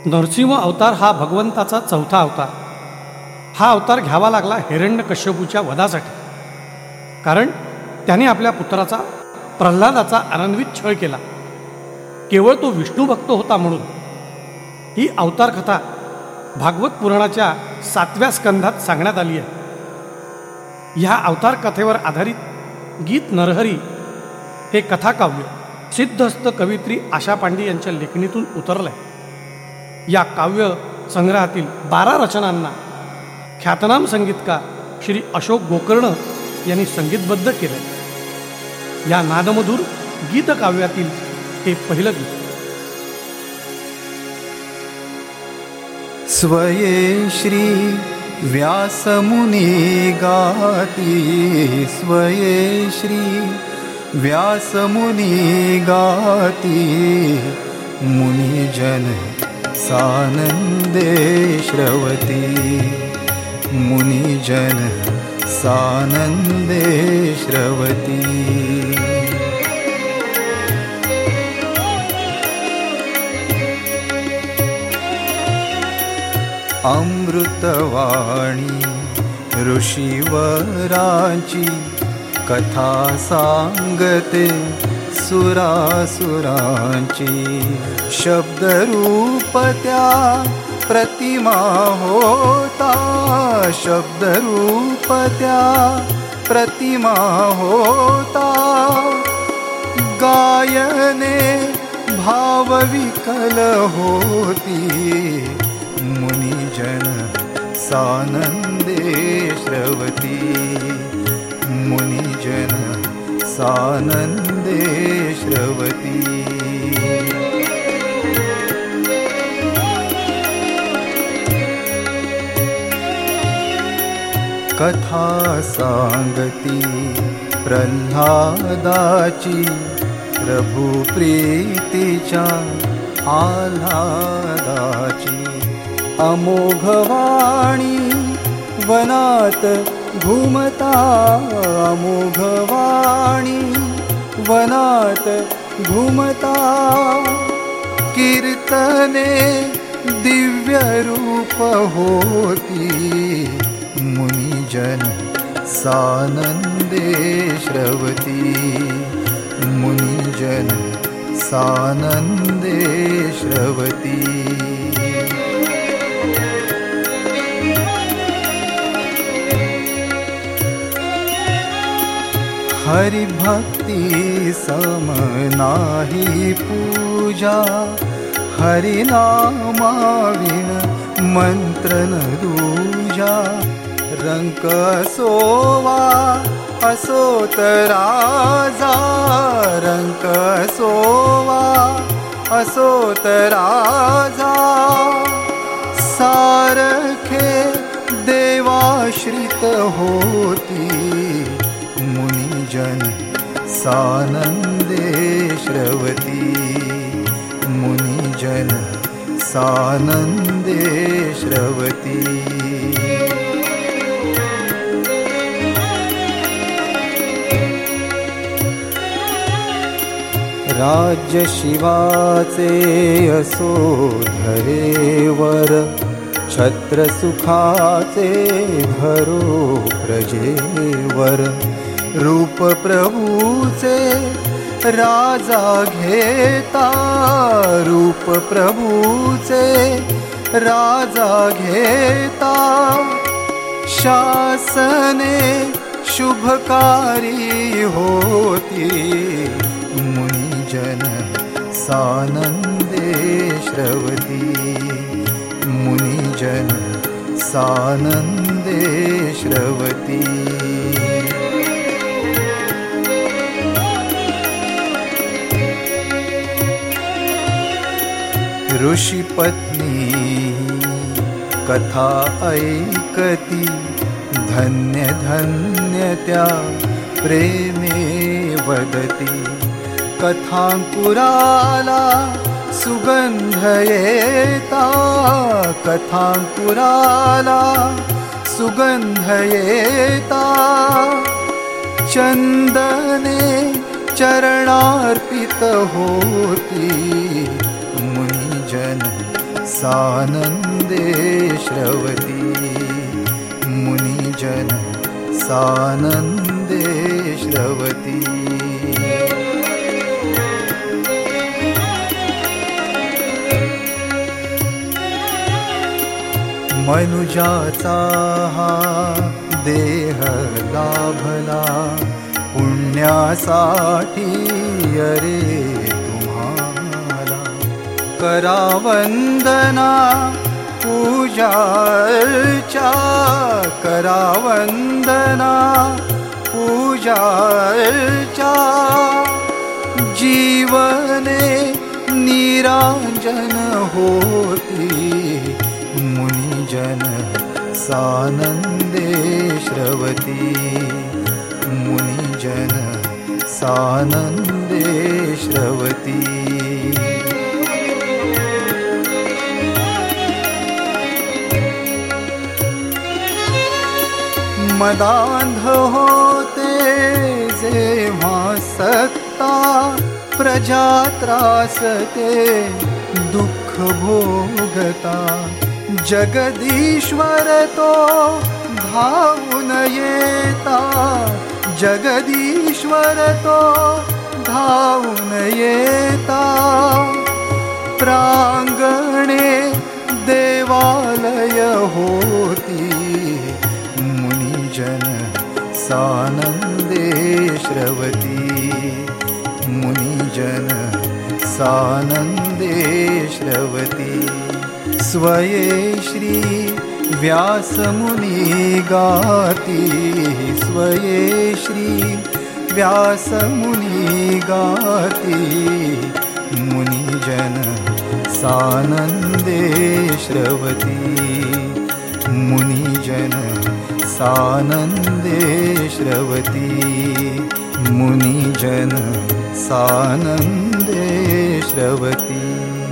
नरसिंह अवतार हा भगवंताचा चौथा अवतार. हा अवतार घ्यावा लागला हिरण्यकश्यपूच्या वधासाठी. कारण त्याने आपल्या पुत्राचा प्रल्हादाचा आनंदवित छळ केला. केवळ तो विष्णू भक्त होता म्हणून. ही अवतार कथा भागवत पुराणाच्या 7व्या स्कंधात सांगण्यात आली आहे. ह्या अवतार कथेवर आधारित गीत नरहरी हे कथाकाव्य सिद्धहस्त कवित्री आशा पांडे यांच्या लेखणीतून उतरलं आहे. या काव्य संग्रहातील 12 रचनांना ख्यातनाम संगीतकार श्री अशोक गोकर्ण यांनी संगीतबद्ध केलं. या नादमधुर गीतकाव्यातील हे पहिलं गीत. स्वये श्री व्यासमुनी गाती, स्वये श्री व्यासमुनी गाती, मुनिजन सानंदे श्रवती, मुनिजन सानंदे श्रवती. अमृतवाणी ऋषीवरांची कथा सांगते सुरासुरांची, शब्दरूप त्या प्रतिमा होता, शब्दरूप त्या प्रतिमा होता, गायने भावविकल होती, मुनिजन सानंदे श्रवती, मुनिजन सानंदे श्रवती. कथा सांगती प्रल्हादाची, प्रभु प्रीतीच्या आल्हादाची, अमोघवाणी वनात घुमता, अमोघवाणी वनात घुमता, कीर्तने दिव्य रूप होती, मुनिजन सानंदे श्रवती, मुनिजन सानंदे श्रवती. हरिभक्ति सम नाही पूजा, हरिनामाविन मंत्र न दूजा, रंक असोवा असोत राजा, रंक असोवा असोत राजा, सारखे देवाश्रित होती, मुनिजन सानंदे श्रवती, मुनिजन सानंदे श्रवती. राज्य शिवाचे असो धरेवर, छत्र सुखाचे धरो प्रजेवर, रूप प्रभूचे राजा घेता, रूप प्रभूचे राजा घेता, शासने शुभकारी होती, मुनिजन सानंदे श्रवती, मुनिजन सानंदे श्रवती. ऋषिपत्नी कथा ऐकती, धन्य धन्य त्या प्रेमे वदती, कथांकुराला सुगंध येता, कथांकुराला सुगंध येता, चंदने चरणार्पित होती, मुनिजन सानन्दे श्रवति मुनिजन सानन्दे श्रवति मनुजाचा हा देह लाभला पुण्यासाठी अरे तुम्हाला करा वंदना पूजा अर्चा करा वंदना पूजा अर्चा जीवने निरांजन होती मुनिजन सानन्दे श्रवति मुनिजन सानन्दे श्रवति मदांध होते जेव्हा सत्ता प्रजा त्रासते दुःख भोगता जगदीश्वर तो धावून येता जगदीश्वर तो धावून येता प्रांगणे देवालय होती मुनिजन सानन्दे श्रवति मुनिजन सानन्दे श्रवति स्वये श्री व्यासमुनि गाति स्वये श्री व्यासमुनि गाति मुनिजन सानन्दे श्रवति मुनिजन सानन्दे श्रवति मुनिजन सानन्दे श्रवति।